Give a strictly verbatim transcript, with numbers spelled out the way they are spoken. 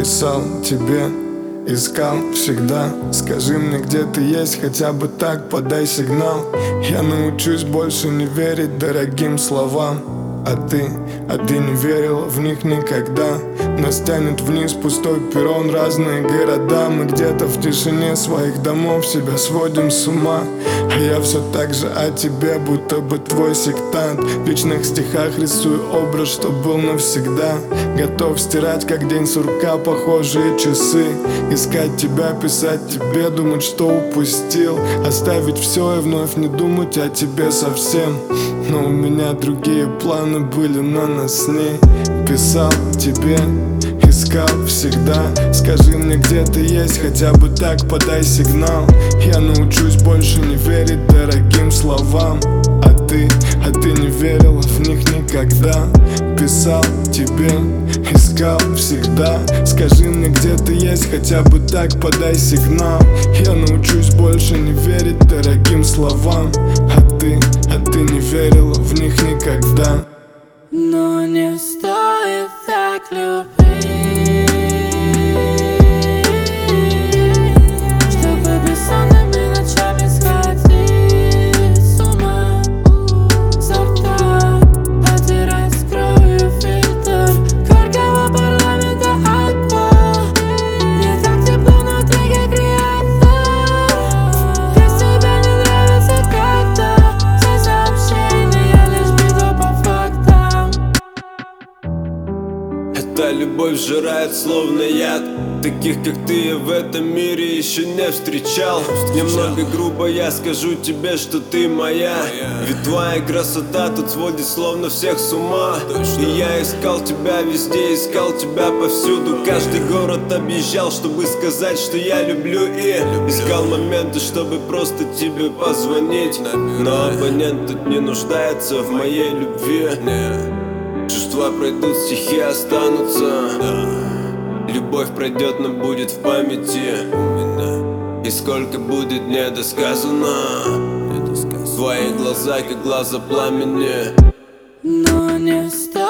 Писал тебе, искал всегда. Скажи мне, где ты есть, хотя бы так подай сигнал. Я научусь больше не верить дорогим словам. А ты, а ты не верила в них никогда. Нас тянет вниз пустой перрон, разные города. Мы где-то в тишине своих домов себя сводим с ума. А я все так же о тебе, будто бы твой сектант. В вечных стихах рисую образ, что был навсегда. Готов стирать, как день сурка, похожие часы. Искать тебя, писать тебе, думать, что упустил. Оставить все и вновь не думать о тебе совсем. Но у меня другие планы были на нас с ней. Писал тебе, искал всегда. Скажи мне, где ты есть, хотя бы так подай сигнал. Я научусь больше не верить дорогим словам. А ты, а ты не верила в них никогда. Писал тебе, искал всегда. Скажи мне, где ты есть, хотя бы так подай сигнал. Я научусь больше не верить дорогим словам. А ты, а ты не верила в них никогда. Но не стоит так любить, чтобы бессонными ночами сходить с ума. Со рта отирать с кровью фильтр горького парламента аква. Мне так тепло внутри, как реактор. Без тебя не нравится как-то. Все сообщения лишь беда по фактам. Эта любовь сжирает словно яд. Таких, как ты, я в этом мире еще не встречал. Немного грубо я скажу тебе, что ты моя. Ведь твоя красота тут сводит словно всех с ума. И я искал тебя везде, искал тебя повсюду. Каждый город объезжал, чтобы сказать, что я люблю. И искал моменты, чтобы просто тебе позвонить. Но абонент тут не нуждается в моей любви. Чувства пройдут, стихи останутся. Любовь пройдет, но будет в памяти. И сколько будет недосказано. Твои глаза, как глаза пламени. Но не стоит